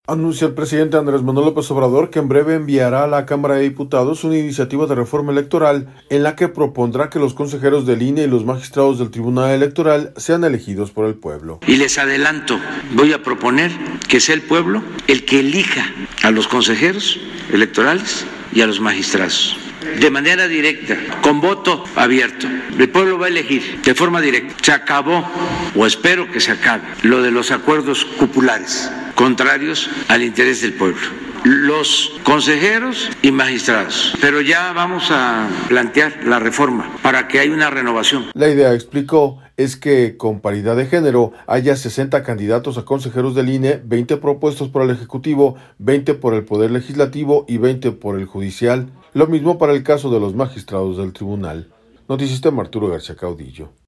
Anuncia el presidente Andrés Manuel López Obrador que en breve enviará a la Cámara de Diputados una iniciativa de reforma electoral en la que propondrá que los consejeros del INE y los magistrados del Tribunal Electoral sean elegidos por el pueblo. Y les adelanto, voy a proponer que sea el pueblo el que elija a los consejeros electorales y a los magistrados. De manera directa, con voto abierto. El pueblo va a elegir de forma directa. Se acabó, o espero que se acabe, lo de los acuerdos cupulares contrarios al interés del pueblo. Los consejeros y magistrados. Pero ya vamos a plantear la reforma para que haya una renovación. La idea, explicó, es que con paridad de género haya 60 candidatos a consejeros del INE, 20 propuestos por el Ejecutivo, 20 por el Poder Legislativo y 20 por el Judicial. Lo mismo para el caso de los magistrados del Tribunal. Noticista Arturo García Caudillo.